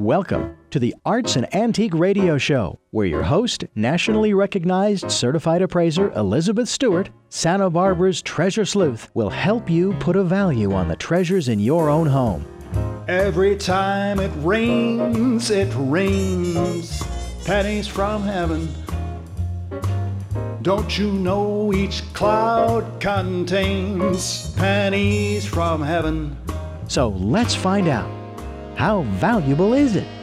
Welcome to the Arts and Antique Radio Show, where your host, nationally recognized certified appraiser Elizabeth Stewart, Santa Barbara's treasure sleuth, will help you put a value on the treasures in your own home. Every time it rains, pennies from heaven. Don't you know each cloud contains pennies from heaven? So let's find out. How valuable is it?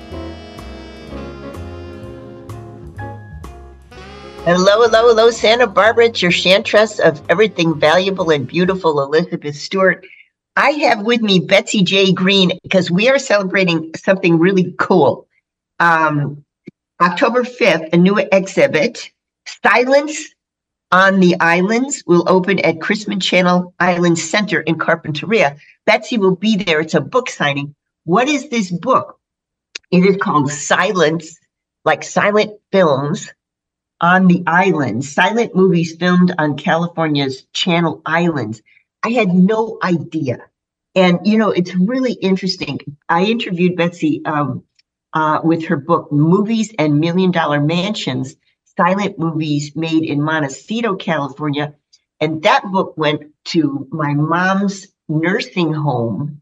Hello, Santa Barbara. It's your chantress of everything valuable and beautiful, Elizabeth Stewart. I have with me Betsy J. Green because we are celebrating something really cool. October 5th, a new exhibit, Silence on the Islands, will open at Chrisman Channel Islands Center in Carpinteria. Betsy will be there. It's a book signing. What is this book? It is called Silence, like silent films on the islands, silent movies filmed on California's Channel Islands. I had no idea. And, you know, it's really interesting. I interviewed Betsy with her book, Movies and $1 Million Mansions, Silent Movies Made in Montecito, California. And that book went to my mom's nursing home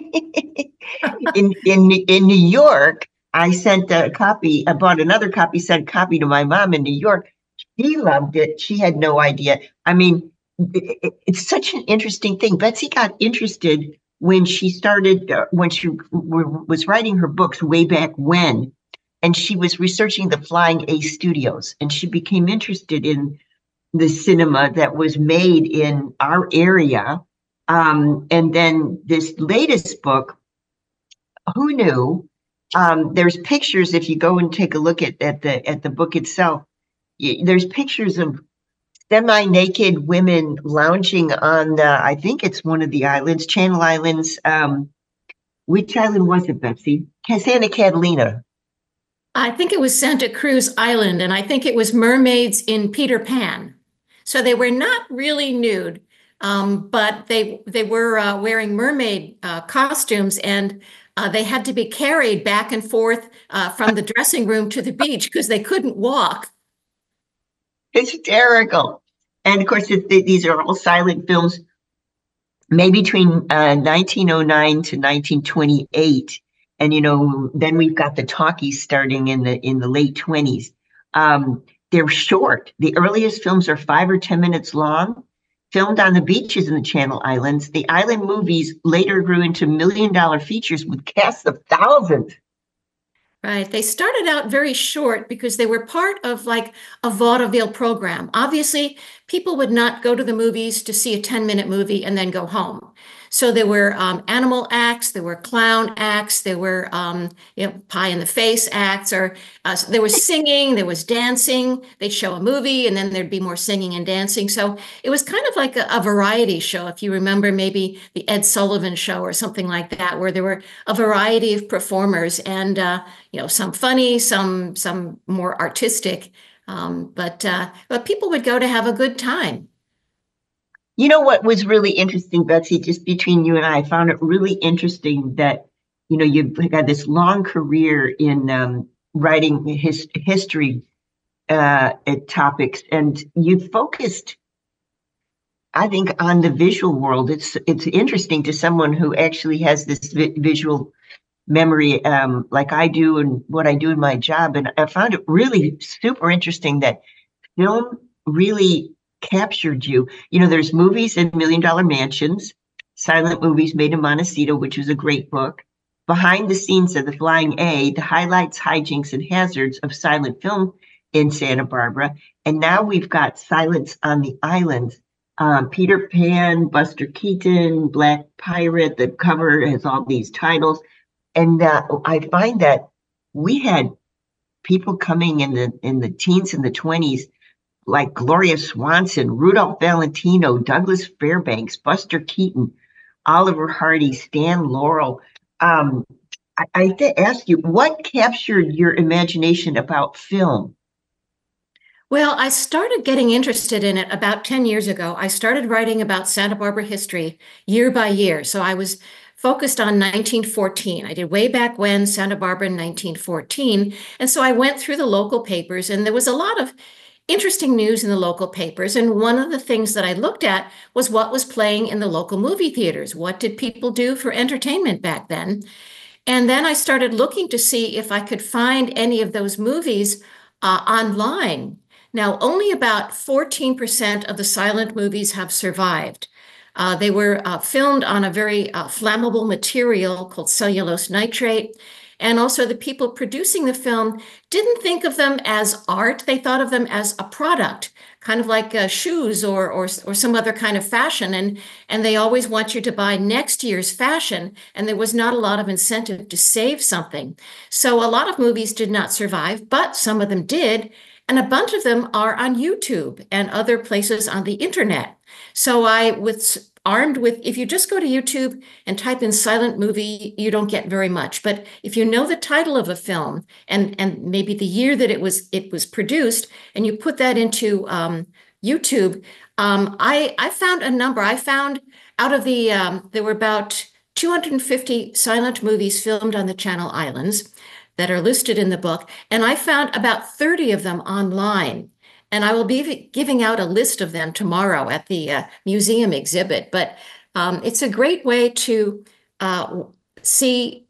in New York. I sent a copy. I bought another copy, sent a copy to my mom in New York. She loved it. She had no idea. I mean, it's such an interesting thing. Betsy got interested when she started, when she was writing her books way back when, and she was researching the Flying A Studios, and she became interested in the cinema that was made in our area. And then this latest book, Who Knew? There's pictures. If you go and take a look at the book itself, there's pictures of semi-naked women lounging on I think it's one of the islands, Channel Islands. Which island was it, Betsy? Santa Catalina. I think it was Santa Cruz Island, and I think it was mermaids in Peter Pan. So they were not really nude, but they were wearing mermaid costumes, and they had to be carried back and forth from the dressing room to the beach because they couldn't walk. Hysterical. And of course, these are all silent films made between 1909 to 1928. And, you know, then we've got the talkies starting in the late 20s. They're short. The earliest films are 5 or 10 minutes long, filmed on the beaches in the Channel Islands. The island movies later grew into $1 million features with casts of thousands. Right. They started out very short because they were part of like a vaudeville program. Obviously, people would not go to the movies to see a 10-minute movie and then go home. So there were animal acts, there were clown acts, there were pie in the face acts, or there was singing, there was dancing. They'd show a movie and then there'd be more singing and dancing. So it was kind of like a variety show. If you remember maybe the Ed Sullivan Show or something like that, where there were a variety of performers and some funny, some more artistic, but people would go to have a good time. You know what was really interesting, Betsy, just between you and I found it really interesting that, you know, you've got this long career in writing history topics, and you focused, I think, on the visual world. It's interesting to someone who actually has this visual memory like I do and what I do in my job. And I found it really super interesting that film really captured you. You know, there's Movies and $1 Million Mansions, Silent Movies Made in Montecito, which was a great book. Behind the Scenes of the Flying A, the highlights, hijinks, and hazards of silent film in Santa Barbara. And now we've got Silence on the Islands. Peter Pan, Buster Keaton, Black Pirate. The cover has all these titles. And I find that we had people coming in the teens and the 20s, like Gloria Swanson, Rudolph Valentino, Douglas Fairbanks, Buster Keaton, Oliver Hardy, Stan Laurel. I have to ask you, what captured your imagination about film? Well, I started getting interested in it about 10 years ago. I started writing about Santa Barbara history year by year. So I was focused on 1914. I did way back when, Santa Barbara in 1914. And so I went through the local papers, and there was a lot of interesting news in the local papers. And one of the things that I looked at was what was playing in the local movie theaters. What did people do for entertainment back then? And then I started looking to see if I could find any of those movies online. Now, only about 14% of the silent movies have survived. They were filmed on a very flammable material called cellulose nitrate. And also the people producing the film didn't think of them as art. They thought of them as a product, kind of like shoes or some other kind of fashion. And they always want you to buy next year's fashion. And there was not a lot of incentive to save something. So a lot of movies did not survive, but some of them did. And a bunch of them are on YouTube and other places on the internet. So I was armed with, if you just go to YouTube and type in silent movie, you don't get very much. But if you know the title of a film and maybe the year that it was produced, and you put that into YouTube, I found a number. I found out of the, there were about 250 silent movies filmed on the Channel Islands that are listed in the book. And I found about 30 of them online. And I will be giving out a list of them tomorrow at the museum exhibit. But it's a great way to see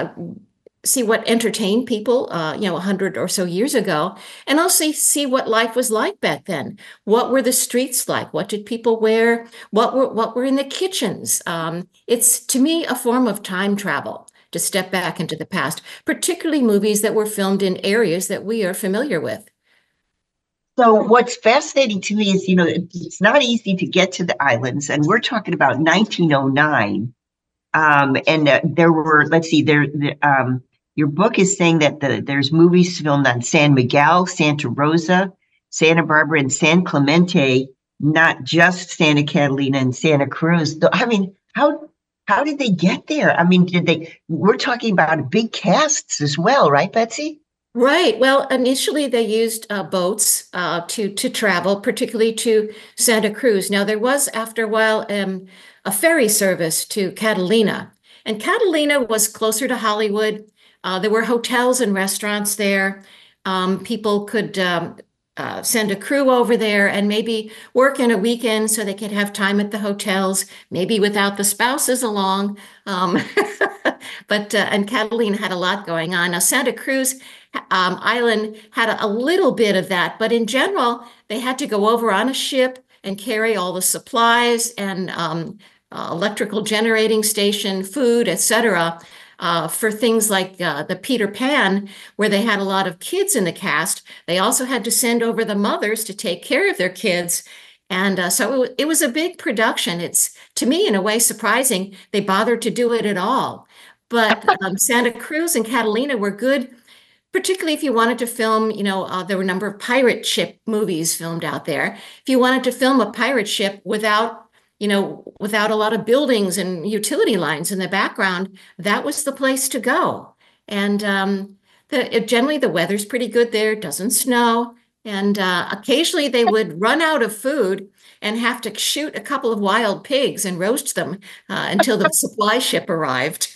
what entertained people, 100 or so years ago, and also see what life was like back then. What were the streets like? What did people wear? What were in the kitchens? It's, to me, a form of time travel to step back into the past, particularly movies that were filmed in areas that we are familiar with. So what's fascinating to me is, it's not easy to get to the islands, and we're talking about 1909. And there were, let's see, your book is saying that there's movies filmed on San Miguel, Santa Rosa, Santa Barbara, and San Clemente, not just Santa Catalina and Santa Cruz. I mean, how did they get there? I mean, we're talking about big casts as well, right, Betsy? Right. Well, initially they used boats to travel, particularly to Santa Cruz. Now, there was, after a while, a ferry service to Catalina. And Catalina was closer to Hollywood. There were hotels and restaurants there. People could send a crew over there and maybe work in a weekend so they could have time at the hotels, maybe without the spouses along. But and Catalina had a lot going on. Now, Santa Cruz Island had a little bit of that, but in general, they had to go over on a ship and carry all the supplies and electrical generating station, food, etc. For things like the Peter Pan, where they had a lot of kids in the cast. They also had to send over the mothers to take care of their kids. And so it was a big production. It's, to me, in a way, surprising they bothered to do it at all. But Santa Cruz and Catalina were good, particularly if you wanted to film, there were a number of pirate ship movies filmed out there. If you wanted to film a pirate ship without a lot of buildings and utility lines in the background, that was the place to go. And generally the weather's pretty good there. It doesn't snow. And occasionally they would run out of food and have to shoot a couple of wild pigs and roast them until the supply ship arrived.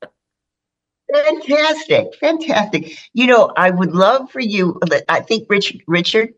Fantastic. Fantastic. I would love for you, I think Richard,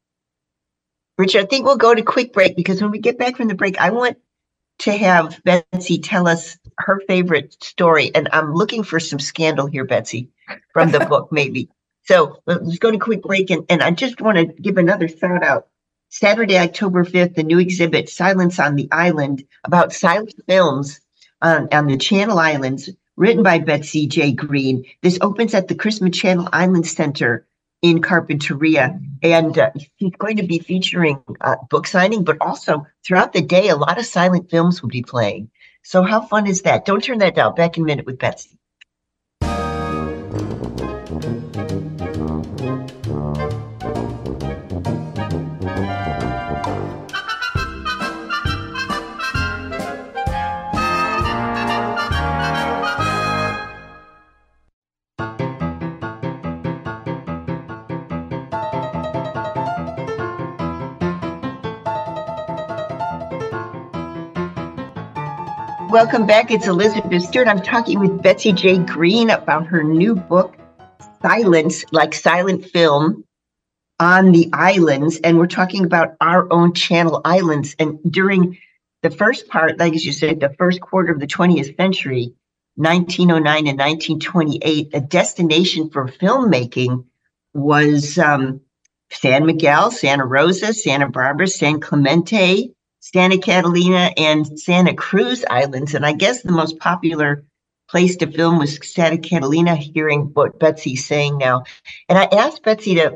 I think we'll go to quick break, because when we get back from the break, I want to have Betsy tell us her favorite story. And I'm looking for some scandal here, Betsy, from the book, maybe. So let's go to quick break. And I just want to give another shout out. Saturday, October 5th, the new exhibit, Silence on the Island, about silent films on the Channel Islands, written by Betsy J. Green. This opens at the Christmas Channel Island Center in Carpinteria. And she's going to be featuring book signing, but also throughout the day, a lot of silent films will be playing. So how fun is that? Don't turn that down. Back in a minute with Betsy. Welcome back. It's Elizabeth Stewart. I'm talking with Betsy J. Green about her new book, Silence, like silent film on the islands. And we're talking about our own Channel Islands. And during the first part, like as you said, the first quarter of the 20th century, 1909 and 1928, a destination for filmmaking was San Miguel, Santa Rosa, Santa Barbara, San Clemente, Santa Catalina, and Santa Cruz Islands. And I guess the most popular place to film was Santa Catalina, hearing what Betsy's saying now. And I asked Betsy to,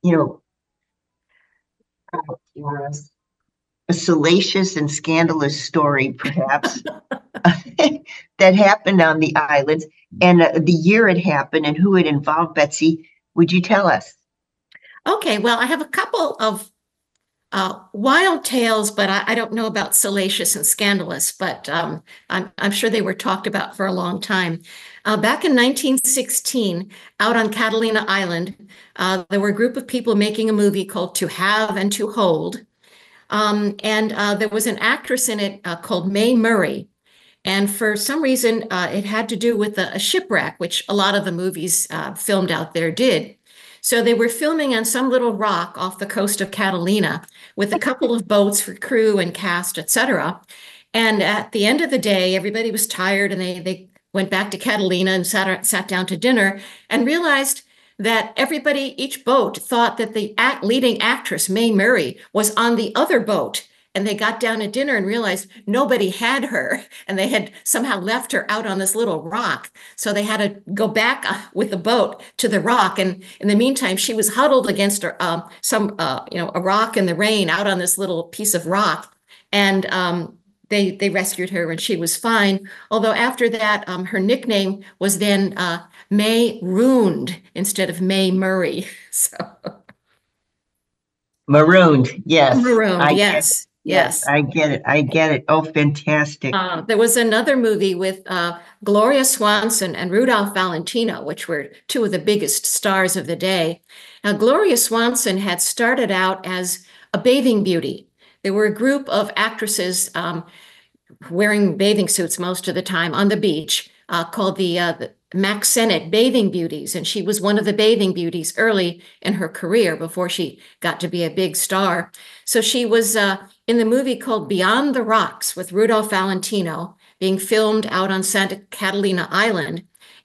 a salacious and scandalous story, perhaps, that happened on the islands, and the year it happened and who it involved. Betsy, would you tell us? Okay, well, I have a couple of wild tales, but I don't know about salacious and scandalous, but I'm sure they were talked about for a long time. Back in 1916, out on Catalina Island, there were a group of people making a movie called To Have and to Hold. And there was an actress in it called Mae Murray. And for some reason, it had to do with a shipwreck, which a lot of the movies filmed out there did. So they were filming on some little rock off the coast of Catalina with a couple of boats for crew and cast, etc. And at the end of the day, everybody was tired and they went back to Catalina and sat down to dinner and realized that each boat thought that the leading actress, Mae Murray, was on the other boat. And they got down at dinner and realized nobody had her, and they had somehow left her out on this little rock. So they had to go back with the boat to the rock. And in the meantime, she was huddled against a rock in the rain out on this little piece of rock. And they rescued her, and she was fine. Although after that, her nickname was then Mae Ruined instead of Mae Murray. So Marooned, yes. Marooned, yes. Yes, I get it. Oh, fantastic. There was another movie with Gloria Swanson and Rudolph Valentino, which were two of the biggest stars of the day. Now, Gloria Swanson had started out as a bathing beauty. There were a group of actresses wearing bathing suits most of the time on the beach called the Mack Sennett Bathing Beauties. And she was one of the bathing beauties early in her career before she got to be a big star. So she was in the movie called Beyond the Rocks with Rudolph Valentino, being filmed out on Santa Catalina Island.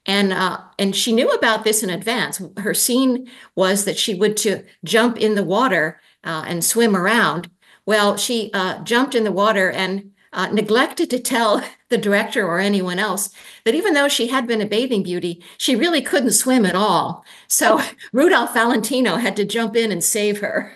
And she knew about this in advance. Her scene was that she would to jump in the water and swim around. Well, she jumped in the water and neglected to tell the director or anyone else that even though she had been a bathing beauty, she really couldn't swim at all. So Rudolph Valentino had to jump in and save her.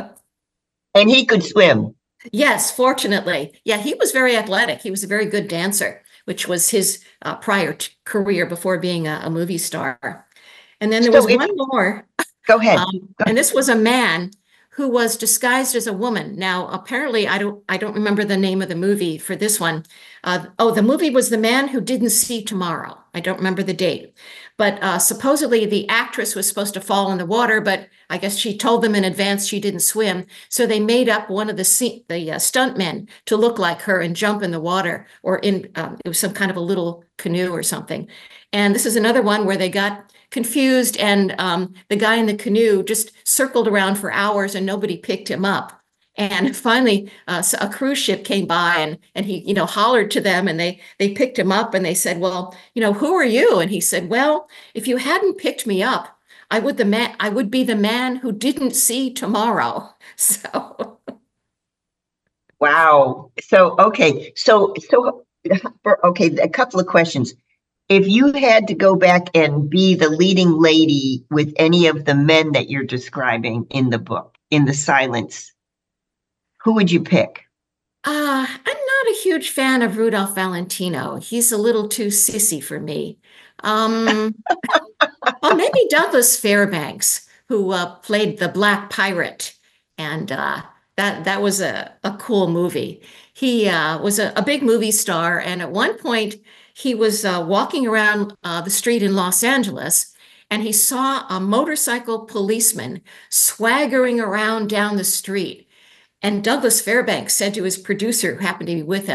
And he could swim. Yes, fortunately. Yeah, he was very athletic. He was a very good dancer, which was his prior career before being a movie star. And then there was one more. Go ahead. And this was a man who was disguised as a woman. Now, apparently, I don't remember the name of the movie for this one. The movie was The Man Who Didn't See Tomorrow. I don't remember the date. But supposedly the actress was supposed to fall in the water, but I guess she told them in advance she didn't swim. So they made up one of the stuntmen to look like her and jump in the water, or it was some kind of a little canoe or something. And this is another one where they got confused, and the guy in the canoe just circled around for hours and nobody picked him up. And finally, a cruise ship came by and he, hollered to them, and they picked him up, and they said, well, who are you? And he said, well, if you hadn't picked me up, I would be the man who didn't see tomorrow. So. Wow. So, okay. A couple of questions. If you had to go back and be the leading lady with any of the men that you're describing in the book, in the Silence, who would you pick? I'm not a huge fan of Rudolph Valentino. He's a little too sissy for me. Well, maybe Douglas Fairbanks, who played the Black Pirate, and that was a cool movie. He was a big movie star, and at one point he was walking around the street in Los Angeles, and he saw a motorcycle policeman swaggering around down the street. And Douglas Fairbanks said to his producer, who happened to be with him,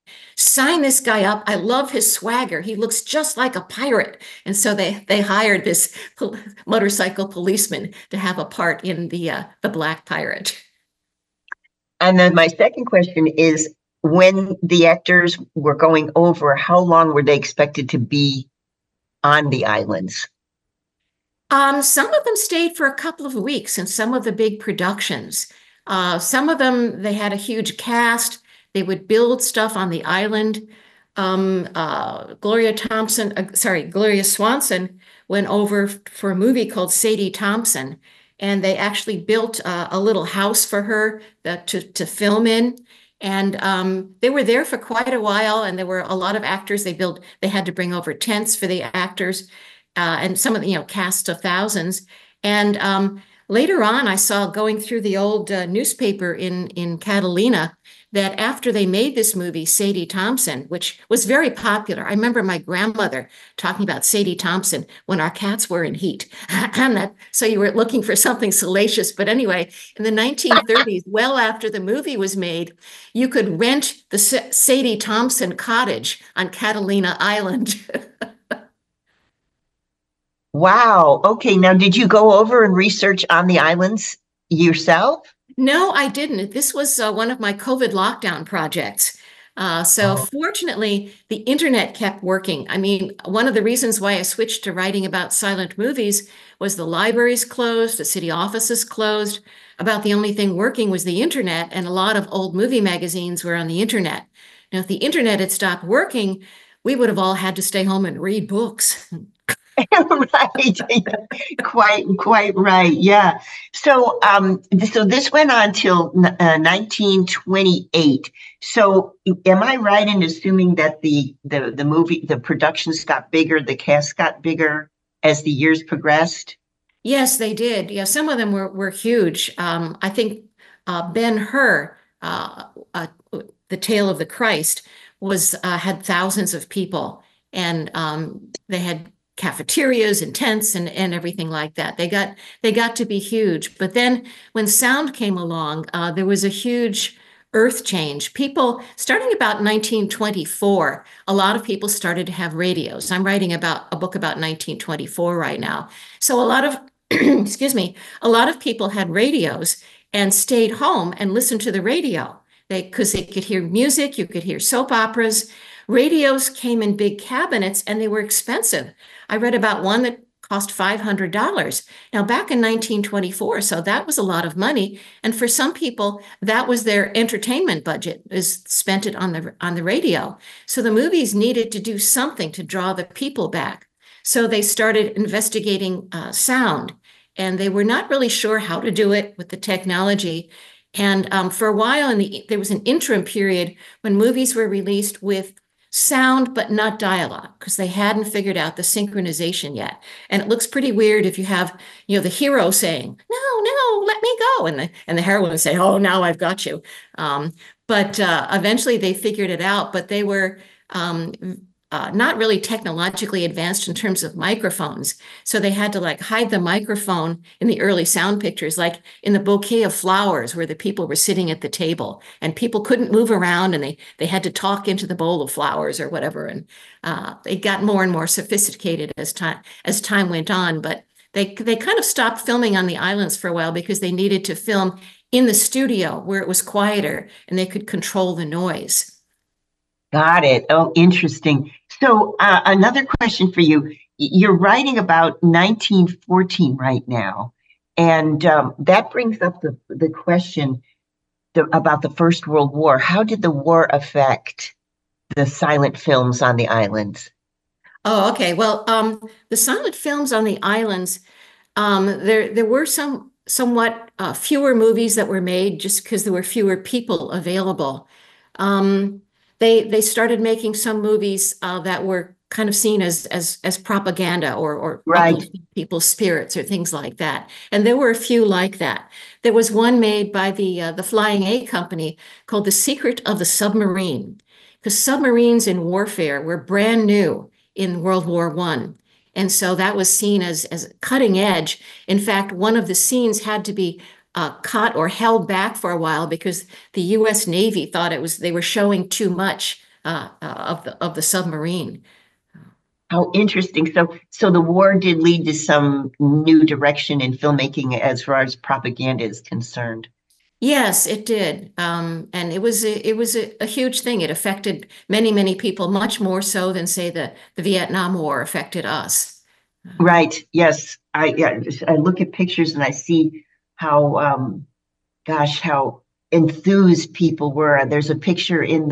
sign this guy up. I love his swagger. He looks just like a pirate. And so they hired this motorcycle policeman to have a part in the Black Pirate. And then my second question is, when the actors were going over, how long were they expected to be on the islands? Some of them stayed for a couple of weeks in some of the big productions. Some of them, they had a huge cast. They would build stuff on the island. Gloria Swanson went over for a movie called Sadie Thompson, and they actually built a little house for her to film in. And they were there for quite a while, and there were a lot of actors. They had to bring over tents for the actors, and some of the, cast of thousands. And later on, I saw going through the old newspaper in Catalina that after they made this movie, Sadie Thompson, which was very popular. I remember my grandmother talking about Sadie Thompson when our cats were in heat. So you were looking for something salacious. But anyway, in the 1930s, well after the movie was made, you could rent the Sadie Thompson cottage on Catalina Island. Wow. Okay. Now, did you go over and research on the islands yourself? No, I didn't. This was one of my COVID lockdown projects. So fortunately, the internet kept working. I mean, one of the reasons why I switched to writing about silent movies was the libraries closed, the city offices closed. About the only thing working was the internet, and a lot of old movie magazines were on the internet. Now, if the internet had stopped working, we would have all had to stay home and read books. Right. Quite right. Yeah. So this went on till 1928. So am I right in assuming that the movie, the productions got bigger, the cast got bigger as the years progressed? Yes, they did. Yeah, some of them were huge. I think Ben-Hur, The Tale of the Christ, had thousands of people, and they had cafeterias and tents and everything like that. They got to be huge. But then when sound came along, there was a huge earth change. People, starting about 1924, a lot of people started to have radios. I'm writing about a book about 1924 right now. So a lot of, excuse me, a lot of people had radios and stayed home and listened to the radio. Because they could hear music, you could hear soap operas. Radios came in big cabinets and they were expensive. I read about one that cost $500. Now, back in 1924, so that was a lot of money. And for some people, that was their entertainment budget, is spent it on the radio. So the movies needed to do something to draw the people back. So they started investigating sound, and they were not really sure how to do it with the technology. And for a while, there was an interim period when movies were released with sound but not dialogue, because they hadn't figured out the synchronization yet. And it looks pretty weird if you have, the hero saying, "No, let me go," and the heroine would say, "Oh, now I've got you." But eventually they figured it out. But they were not really technologically advanced in terms of microphones. So they had to hide the microphone in the early sound pictures, like in the bouquet of flowers where the people were sitting at the table and people couldn't move around, and they had to talk into the bowl of flowers or whatever. And they got more and more sophisticated as time went on. But they kind of stopped filming on the islands for a while because they needed to film in the studio where it was quieter and they could control the noise. Got it. Oh, interesting. So another question for you. You're writing about 1914 right now, and that brings up the question about the First World War. How did the war affect the silent films on the islands? Oh, okay. Well, the silent films on the islands, there were somewhat fewer movies that were made just because there were fewer people available. They started making some movies that were kind of seen as propaganda or Right. people's spirits or things like that. And there were a few like that. There was one made by the Flying A Company called The Secret of the Submarine, because submarines in warfare were brand new in World War I. And so that was seen as cutting edge. In fact, one of the scenes had to be cut or held back for a while because the U.S. Navy thought they were showing too much of the submarine. How interesting. So the war did lead to some new direction in filmmaking as far as propaganda is concerned. Yes, it did. And it was a huge thing. It affected many, many people, much more so than, say, the Vietnam War affected us. Right. Yes. I look at pictures and I see how how enthused people were. There's a picture in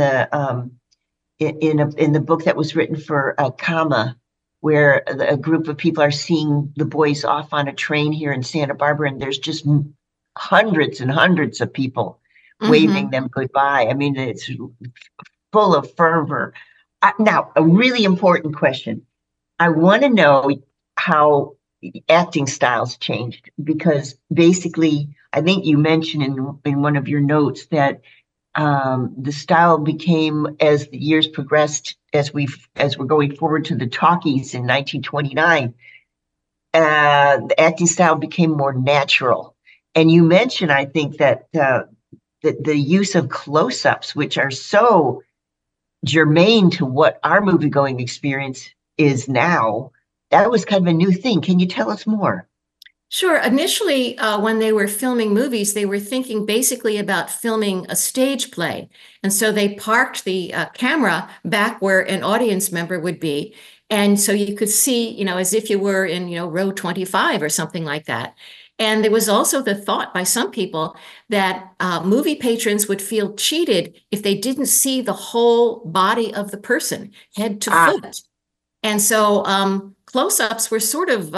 the book that was written for Kama, where a group of people are seeing the boys off on a train here in Santa Barbara, and there's just hundreds and hundreds of people waving them goodbye. I mean, it's full of fervor. Now, a really important question. I want to know how acting styles changed, because basically, I think you mentioned in one of your notes that the style became, as the years progressed, as we're going forward to the talkies in 1929, the acting style became more natural. And you mentioned, I think, that the use of close-ups, which are so germane to what our movie-going experience is now, that was kind of a new thing. Can you tell us more? Sure. Initially, when they were filming movies, they were thinking basically about filming a stage play. And so they parked the camera back where an audience member would be. And so you could see, as if you were in, row 25 or something like that. And there was also the thought by some people that movie patrons would feel cheated if they didn't see the whole body of the person, head to foot. And so close-ups were sort of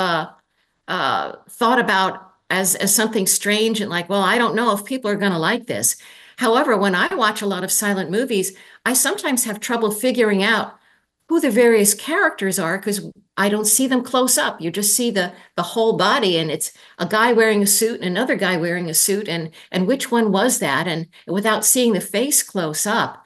thought about as something strange and like, well, I don't know if people are going to like this. However, when I watch a lot of silent movies, I sometimes have trouble figuring out who the various characters are because I don't see them close up. You just see the whole body, and it's a guy wearing a suit and another guy wearing a suit, and which one was that? And without seeing the face close up,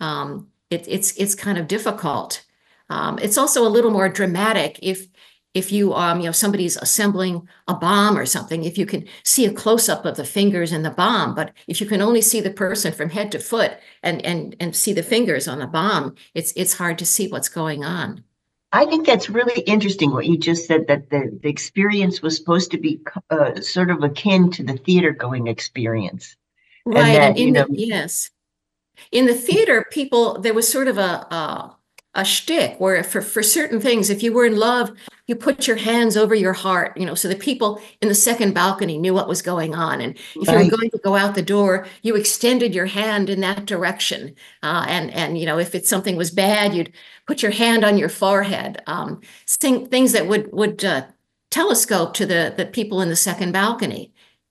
it's kind of difficult. It's also a little more dramatic if you somebody's assembling a bomb or something, if you can see a close-up of the fingers in the bomb. But if you can only see the person from head to foot and see the fingers on the bomb, it's hard to see what's going on. I think that's really interesting what you just said, that the experience was supposed to be sort of akin to the theater going experience. Right. And yes. In the theater, there was sort of a shtick where for certain things, if you were in love, you put your hands over your heart, so the people in the second balcony knew what was going on. And if you were going to go out the door, you extended your hand in that direction. And if something was bad, you'd put your hand on your forehead. Things that would telescope to the people in the second balcony.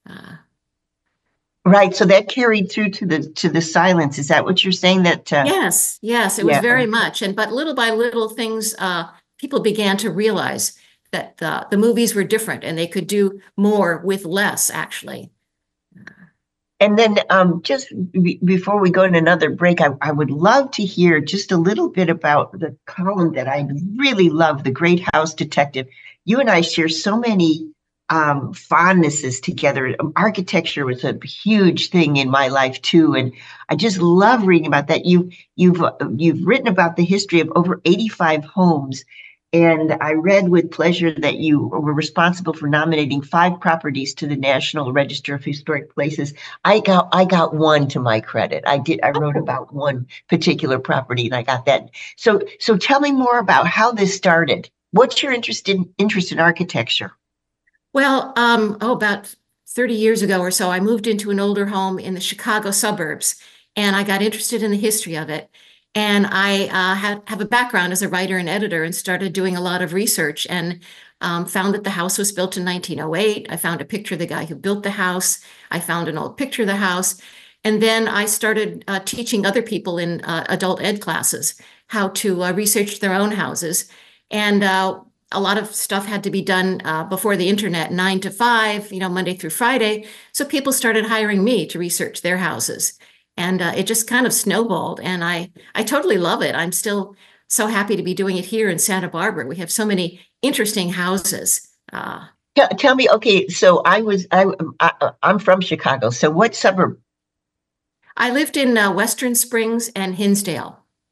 Right. So that carried through to the silence. Is that what you're saying? That Yes, it was very much. But little by little, things people began to realize that the movies were different and they could do more with less, actually. And then just before we go to another break, I would love to hear just a little bit about the column that I really love, The Great House Detective. You and I share so many fondnesses together. Architecture was a huge thing in my life too, and I just love reading about that. You've written about the history of over 85 homes, and I read with pleasure that you were responsible for nominating 5 properties to the National Register of Historic Places. I got one to my credit. I wrote about one particular property, and I got that. So tell me more about how this started. What's your interest in architecture? Well, about 30 years ago or so, I moved into an older home in the Chicago suburbs, and I got interested in the history of it. And I have a background as a writer and editor and started doing a lot of research and found that the house was built in 1908. I found a picture of the guy who built the house. I found an old picture of the house. And then I started teaching other people in adult ed classes how to research their own houses. And a lot of stuff had to be done before the internet, 9 to 5, Monday through Friday. So people started hiring me to research their houses. And it just kind of snowballed. And I totally love it. I'm still so happy to be doing it here in Santa Barbara. We have so many interesting houses. Tell me, okay, so I'm from Chicago. So what suburb? I lived in Western Springs and Hinsdale.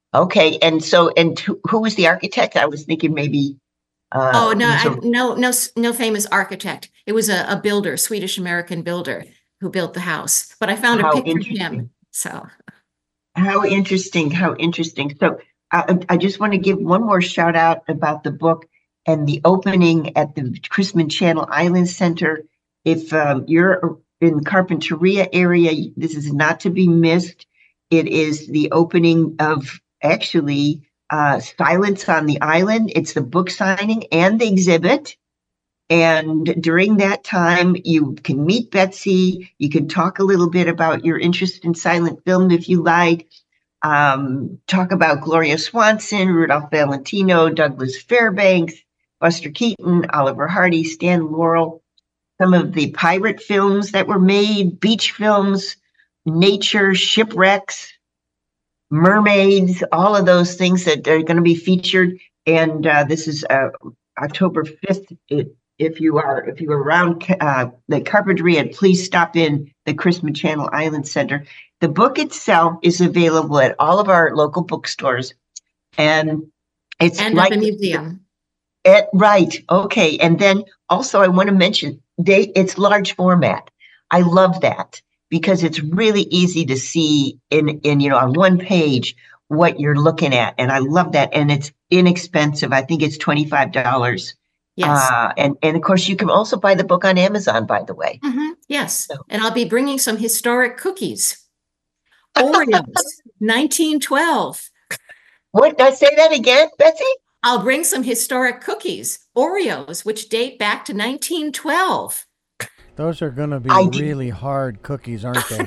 Okay, and so, and who was the architect? I was thinking maybe Oh, no, these are no famous architect. It was a builder, Swedish American builder who built the house. But I found a how picture of interesting. him. So, How interesting. How interesting. So I just want to give one more shout out about the book and the opening at the Chrisman Channel Island Center. If you're in Carpinteria area, this is not to be missed. It is the opening of actually Silence on the Island. It's the book signing and the exhibit. And during that time, you can meet Betsy. You can talk a little bit about your interest in silent film if you like. Talk about Gloria Swanson, Rudolph Valentino, Douglas Fairbanks, Buster Keaton, Oliver Hardy, Stan Laurel, some of the pirate films that were made, beach films, nature, shipwrecks, mermaids, all of those things that are going to be featured. And this is October 5th. If you are around the Carpinteria, please stop in the Chrisman Channel Island Center. The book itself is available at all of our local bookstores, and it's and like at the museum. Right. Okay. And then also I want to mention it's large format. I love that because it's really easy to see in on one page what you're looking at. And I love that. And it's inexpensive. I think it's $25. Yes. And of course you can also buy the book on Amazon, by the way. Yes. So. And I'll be bringing some historic cookies. Oreos, 1912. What? Did I say that again, Betsy? I'll bring some historic cookies, Oreos, which date back to 1912. Those are going to be really hard cookies, aren't they?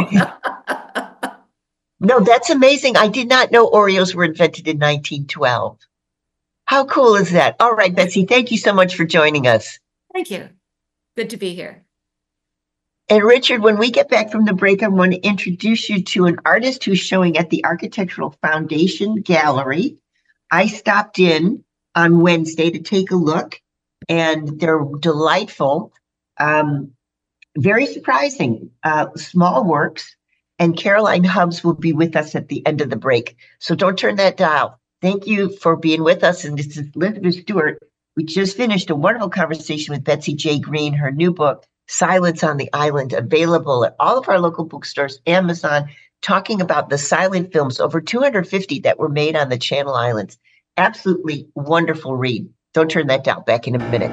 No, that's amazing. I did not know Oreos were invented in 1912. How cool is that? All right, Betsy, thank you so much for joining us. Thank you. Good to be here. And Richard, when we get back from the break, I want to introduce you to an artist who's showing at the Architectural Foundation Gallery. I stopped in on Wednesday to take a look, and they're delightful, very surprising, small works. And Caroline Hubbs will be with us at the end of the break. So don't turn that dial. Thank you for being with us. And this is Elizabeth Stewart. We just finished a wonderful conversation with Betsy J. Green, her new book, Silence on the Island, available at all of our local bookstores, Amazon, talking about the silent films, over 250 that were made on the Channel Islands. Absolutely wonderful read. Don't turn that down. Back in a minute.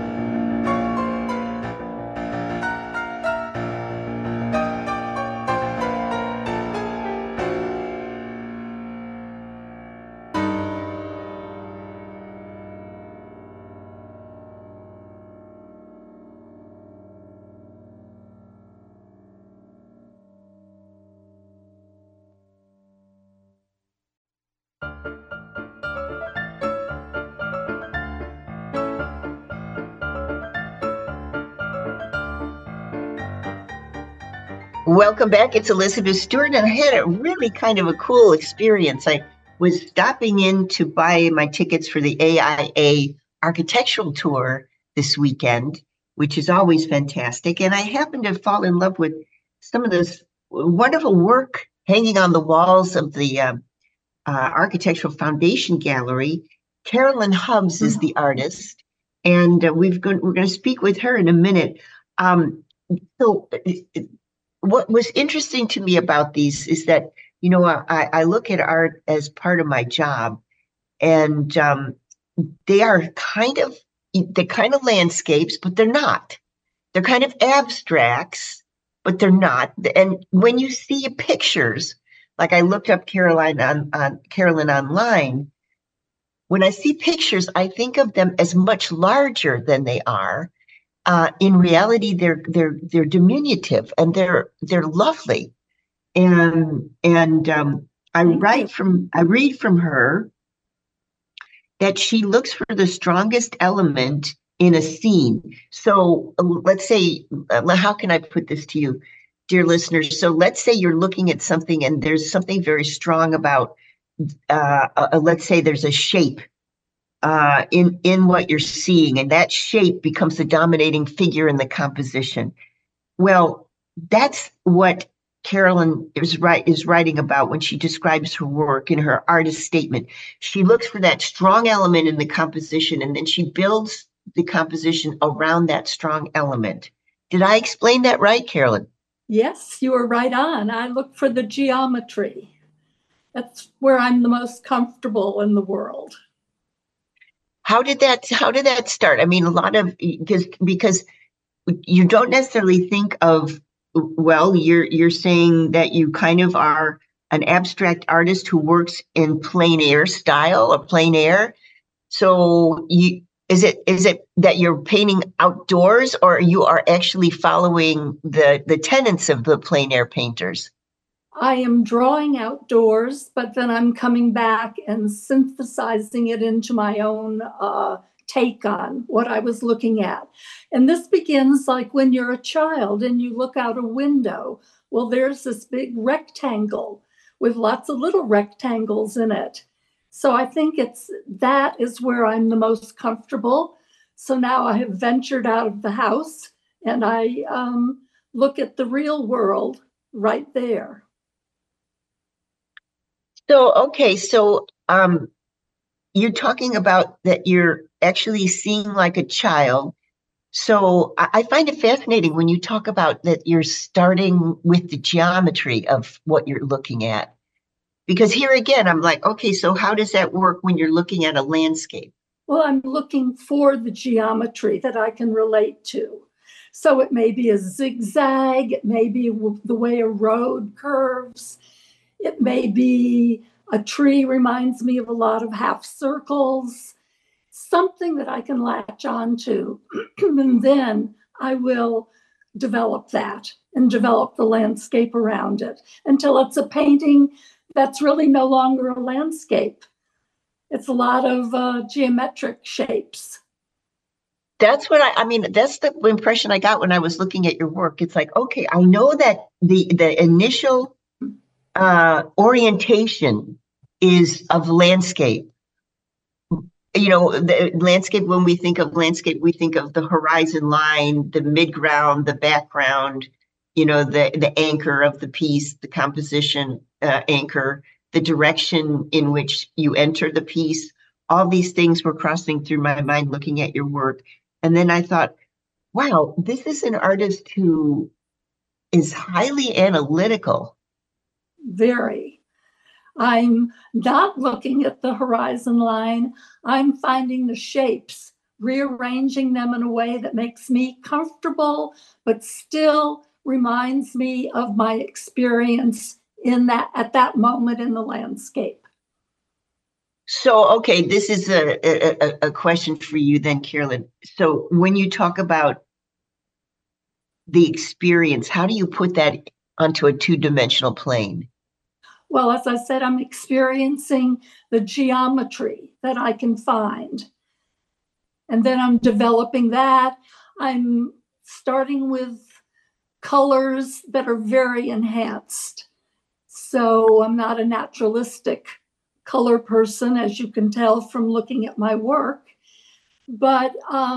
Welcome back. It's Elizabeth Stewart, and I had a really kind of a cool experience. I was stopping in to buy my tickets for the AIA architectural tour this weekend, which is always fantastic. And I happened to fall in love with some of this wonderful work hanging on the walls of the Architectural Foundation Gallery. Carolyn Hubbs is the artist, and we're going to speak with her in a minute. What was interesting to me about these is that, I look at art as part of my job, and they're kind of landscapes, but they're not. They're kind of abstracts, but they're not. And when you see pictures, like I looked up Carolyn online, when I see pictures, I think of them as much larger than they are. In reality, they're diminutive, and they're lovely, and I read from her that she looks for the strongest element in a scene. So let's say, how can I put this to you, dear listeners? So let's say you're looking at something, and there's something very strong about. Let's say there's a shape. In what you're seeing, and that shape becomes the dominating figure in the composition. Well, that's what Carolyn is writing about when she describes her work in her artist statement. She looks for that strong element in the composition, and then she builds the composition around that strong element. Did I explain that right, Carolyn? Yes, you were right on. I look for the geometry. That's where I'm the most comfortable in the world. How did that start? I mean, a lot of because you don't necessarily think of, well, you're saying that you kind of are an abstract artist who works in plein air style or plein air. So is it that you're painting outdoors, or you are actually following the tenets of the plein air painters? I am drawing outdoors, but then I'm coming back and synthesizing it into my own take on what I was looking at. And this begins like when you're a child and you look out a window. Well, there's this big rectangle with lots of little rectangles in it. So I think that is where I'm the most comfortable. So now I have ventured out of the house and I look at the real world right there. So, okay, so you're talking about that you're actually seeing like a child. So I find it fascinating when you talk about that you're starting with the geometry of what you're looking at. Because here again, I'm like, okay, so how does that work when you're looking at a landscape? Well, I'm looking for the geometry that I can relate to. So it may be a zigzag, it may be the way a road curves. It may be a tree reminds me of a lot of half circles, something that I can latch onto. And then I will develop that and develop the landscape around it until it's a painting that's really no longer a landscape. It's a lot of geometric shapes. That's what I mean, that's the impression I got when I was looking at your work. It's like, okay, I know that the initial orientation is of landscape. You know, the landscape, when we think of landscape, we think of the horizon line, the midground, the background, you know, the anchor of the piece, the composition anchor, the direction in which you enter the piece. All these things were crossing through my mind looking at your work. And then I thought, wow, this is an artist who is highly analytical. Very. I'm not looking at the horizon line. I'm finding the shapes, rearranging them in a way that makes me comfortable, but still reminds me of my experience at that moment in the landscape. So, okay, this is a question for you then, Carolyn. So when you talk about the experience, how do you put that onto a two-dimensional plane? Well, as I said, I'm experiencing the geometry that I can find. And then I'm developing that. I'm starting with colors that are very enhanced. So I'm not a naturalistic color person, as you can tell from looking at my work, but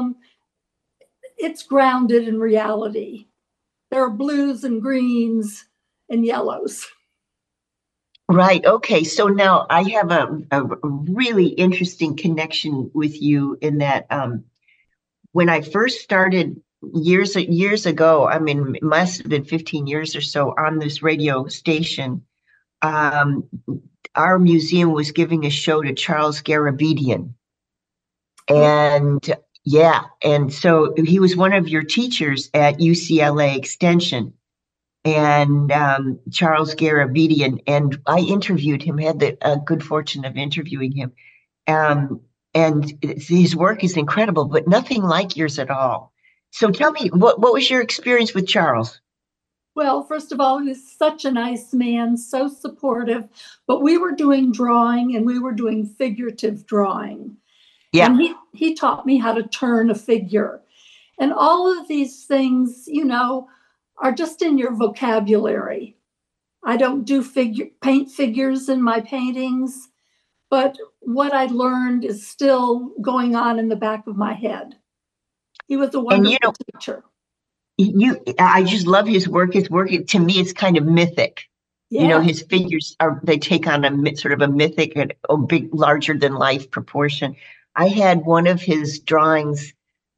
it's grounded in reality. There are blues and greens and yellows. Right. Okay. So now I have a really interesting connection with you in that when I first started years ago, I mean, it must have been 15 years or so on this radio station, our museum was giving a show to Charles Garabedian. And yeah, and so he was one of your teachers at UCLA Extension. And Charles Garabedian, and I interviewed him, had the good fortune of interviewing him. And his work is incredible, but nothing like yours at all. So tell me, what was your experience with Charles? Well, first of all, he was such a nice man, so supportive, but we were doing drawing and we were doing figurative drawing. Yeah. And he taught me how to turn a figure. And all of these things, you know, are just in your vocabulary. I don't do paint figures in my paintings, but what I learned is still going on in the back of my head. He was a wonderful teacher. I just love his work. His work, to me, is kind of mythic. Yeah. His figures they take on a sort of a mythic and a big, larger than life proportion. I had one of his drawings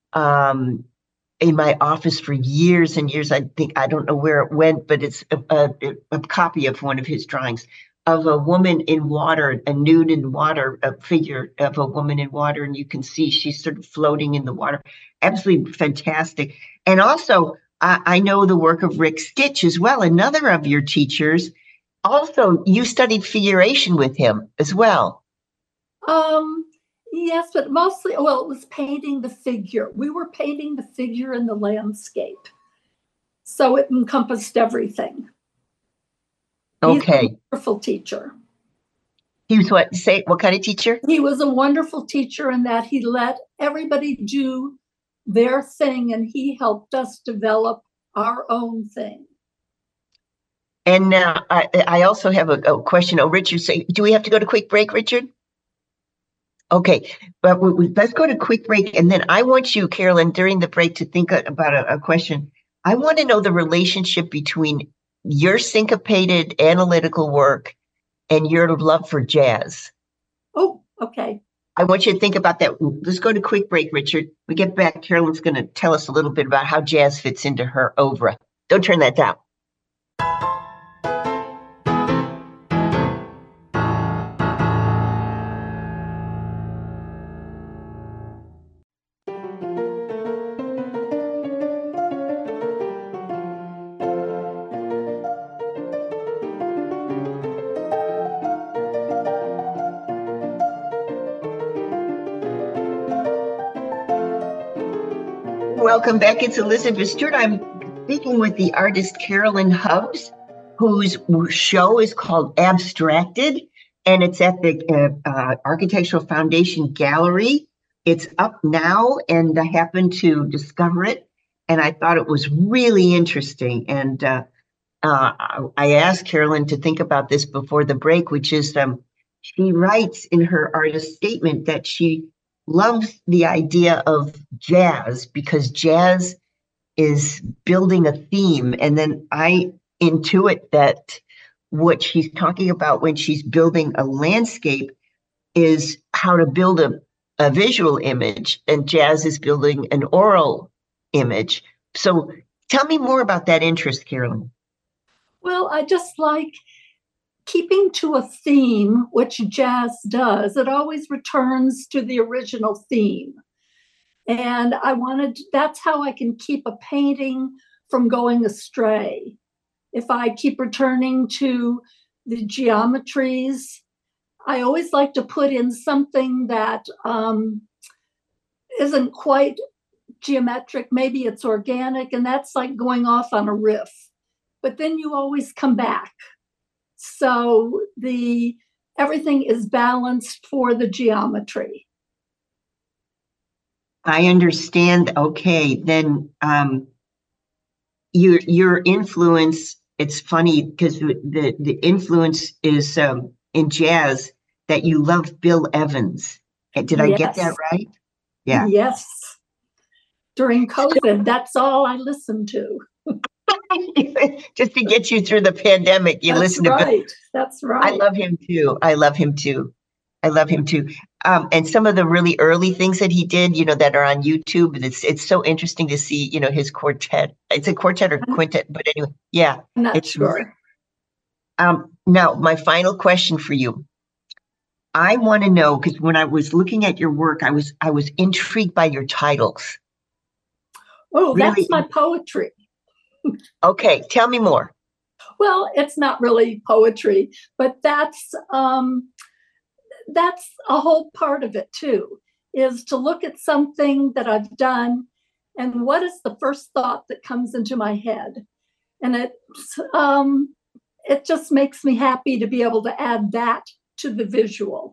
in my office for years and years. I don't know where it went, but it's a copy of one of his drawings of a woman in water, a nude in water, a figure of a woman in water. And you can see she's sort of floating in the water. Absolutely fantastic. And also, I know the work of Rick Stitch as well, another of your teachers. Also, you studied figuration with him as well. Yes, but mostly, it was painting the figure. We were painting the figure in the landscape. So it encompassed everything. Okay. He's a wonderful teacher. He was what kind of teacher? He was a wonderful teacher in that he let everybody do their thing and he helped us develop our own thing. And now I also have a question. Oh, Richard, do we have to go to quick break, Richard? Okay, but let's go to quick break. And then I want you, Carolyn, during the break to think about a question. I want to know the relationship between your syncopated analytical work and your love for jazz. Oh, okay. I want you to think about that. Let's go to quick break, Richard. We get back. Carolyn's going to tell us a little bit about how jazz fits into her oeuvre. Don't turn that down. Welcome back. It's Elizabeth Stewart. I'm speaking with the artist Carolyn Hubbs, whose show is called Abstracted, and it's at the Architectural Foundation Gallery. It's up now, and I happened to discover it, and I thought it was really interesting. And I asked Carolyn to think about this before the break, which is she writes in her artist statement that she loves the idea of jazz because jazz is building a theme. And then I intuit that what she's talking about when she's building a landscape is how to build a visual image, and jazz is building an oral image. So tell me more about that interest, Carolyn. Well, I just like keeping to a theme, which jazz does. It always returns to the original theme. And that's how I can keep a painting from going astray. If I keep returning to the geometries, I always like to put in something that isn't quite geometric. Maybe it's organic, and that's like going off on a riff. But then you always come back. So everything is balanced for the geometry. I understand. Okay, then your influence. It's funny because the influence is in jazz that you love Bill Evans. Did I get that right? Yeah. Yes. During COVID, that's all I listened to. Just to get you through the pandemic, you listen to Bill. That's right. I love him too. And some of the really early things that he did, that are on YouTube, and it's so interesting to see, his quartet. It's a quartet or quintet, but anyway, yeah. I'm not sure. Now, my final question for you. I want to know, because when I was looking at your work, I was intrigued by your titles. Oh, really? That's my poetry. Okay, tell me more. Well, it's not really poetry, but that's a whole part of it too, is to look at something that I've done and what is the first thought that comes into my head. And it just makes me happy to be able to add that to the visual.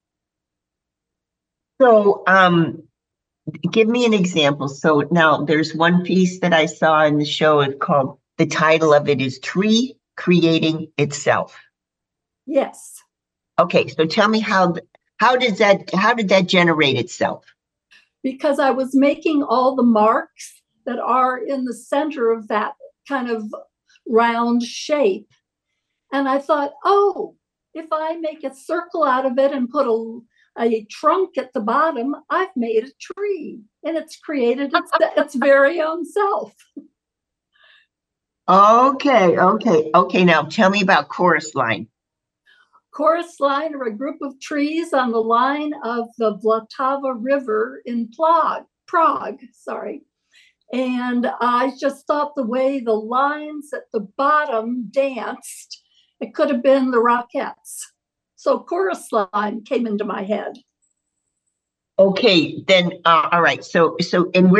So give me an example. So now there's one piece that I saw in the show. It's called, the title of it is Tree Creating Itself. Yes. Okay, so tell me how did that generate itself? Because I was making all the marks that are in the center of that kind of round shape. And I thought, oh, if I make a circle out of it and put a trunk at the bottom, I've made a tree, and it's created its very own self. Okay. Now tell me about Chorus Line. Chorus Line are a group of trees on the line of the Vltava River in Prague. And I just thought the way the lines at the bottom danced, it could have been the Rockettes. So Chorus Line came into my head. Okay, then, all right. So, and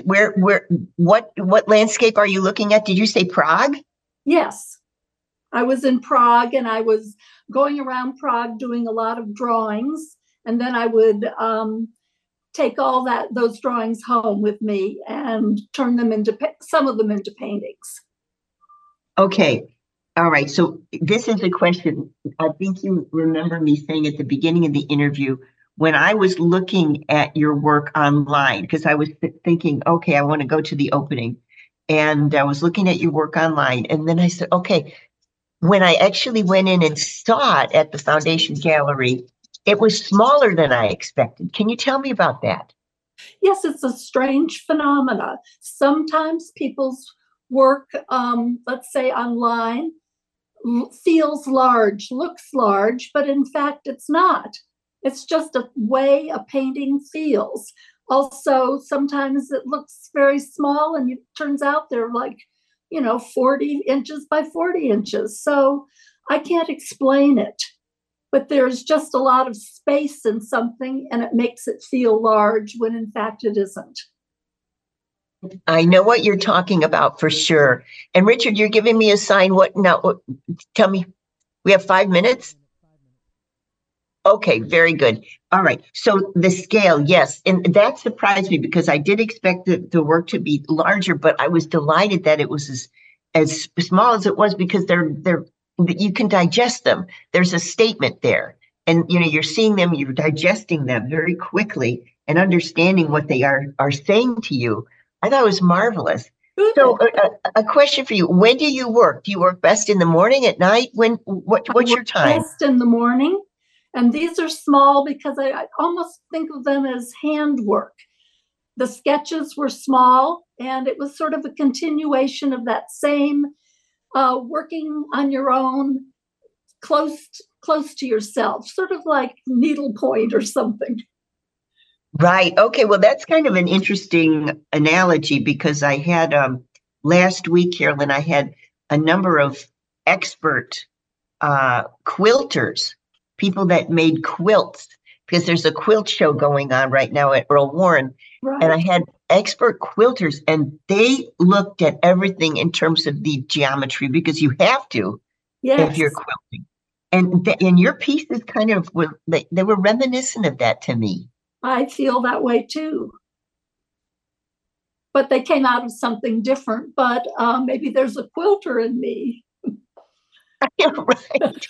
what landscape are you looking at? Did you say Prague? Yes, I was in Prague, and I was going around Prague doing a lot of drawings, and then I would take those drawings home with me and turn them some of them into paintings. Okay. All right. So this is a question. I think you remember me saying at the beginning of the interview, when I was looking at your work online, because I was thinking, okay, I want to go to the opening, and I was looking at your work online, and then I said, okay, when I actually went in and saw it at the Foundation Gallery, it was smaller than I expected. Can you tell me about that? Yes, it's a strange phenomena. Sometimes people's work, let's say online, feels large, looks large, but in fact it's not. It's just a way a painting feels. Also, sometimes it looks very small, and it turns out they're 40 inches by 40 inches. So I can't explain it, but there's just a lot of space in something, and it makes it feel large when in fact it isn't. I know what you're talking about for sure. And Richard, you're giving me a sign. Tell me, we have 5 minutes? Okay, very good. All right. So the scale, yes. And that surprised me because I did expect the work to be larger, but I was delighted that it was as small as it was, because you can digest them. There's a statement there. And you're seeing them, you're digesting them very quickly and understanding what they are saying to you. I thought it was marvelous. So a question for you. When do you work? Do you work best in the morning, at night? What's your time? Best in the morning. And these are small because I almost think of them as handwork. The sketches were small, and it was sort of a continuation of that same working on your own, close to yourself, sort of like needlepoint or something. Right. Okay. Well, that's kind of an interesting analogy, because I had last week, Carolyn, I had a number of expert quilters, people that made quilts, because there's a quilt show going on right now at Earl Warren. Right. And I had expert quilters, and they looked at everything in terms of the geometry, because you have to, yes, if you're quilting. And your pieces kind of they were reminiscent of that to me. I feel that way too. But they came out of something different. But maybe there's a quilter in me. Right.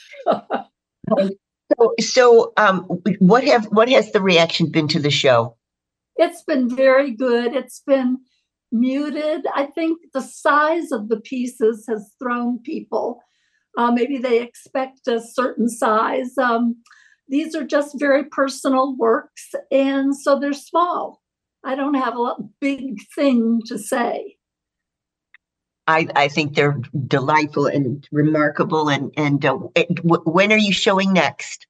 So, what has the reaction been to the show? It's been very good. It's been muted. I think the size of the pieces has thrown people. Maybe they expect a certain size. These are just very personal works, and so they're small. I don't have a big thing to say. I think they're delightful and remarkable. And when are you showing next?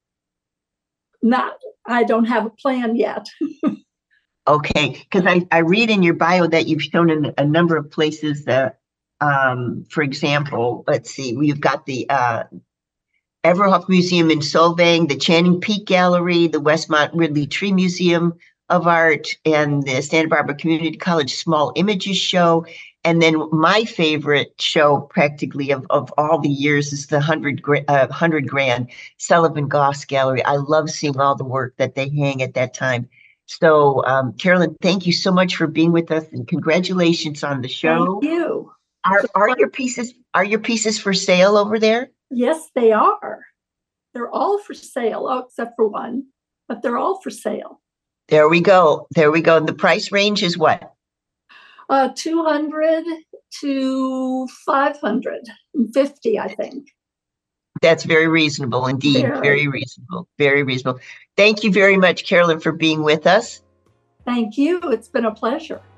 I don't have a plan yet. Okay, because I read in your bio that you've shown in a number of places. For example, let's see, we've got the Everhoff Museum in Solvang, the Channing Peak Gallery, the Westmont Ridley Tree Museum of Art, and the Santa Barbara Community College Small Images Show. And then my favorite show practically of all the years is the 100 Grand Sullivan Goss Gallery. I love seeing all the work that they hang at that time. So, Carolyn, thank you so much for being with us, and congratulations on the show. Thank you. Are your pieces for sale over there? Yes, they are. They're all for sale, except for one, but they're all for sale. There we go. And the price range is what? 200 to 550, I think. That's very reasonable indeed. Very reasonable. Very reasonable. Thank you very much, Carolyn, for being with us. Thank you. It's been a pleasure.